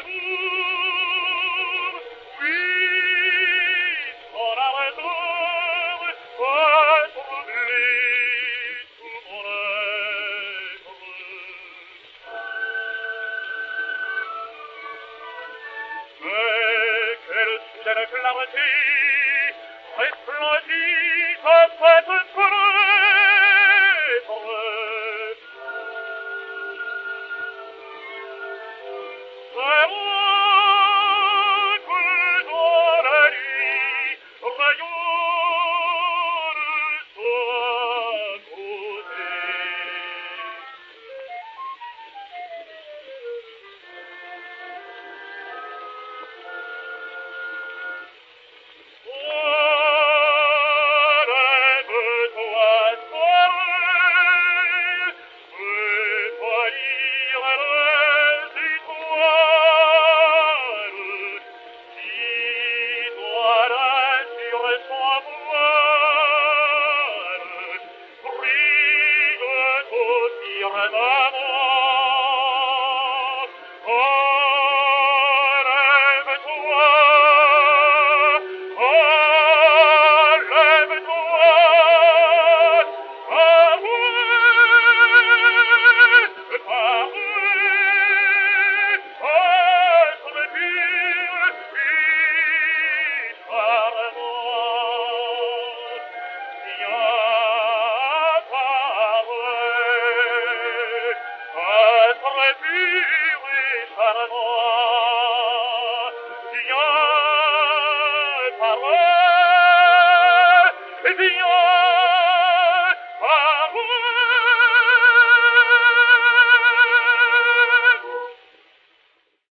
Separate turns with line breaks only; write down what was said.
l'amour, puisqu'on la retrouve, retrouvée sous mon être. Mais quelle soudaine clarté resplendit à cette fenêtre. C'est moi que dans la nuit rayonne sa beauté. Lève-toi, soleil, fais-toi lire les étoiles, dis-toi-la sur son voile, brille au firmament.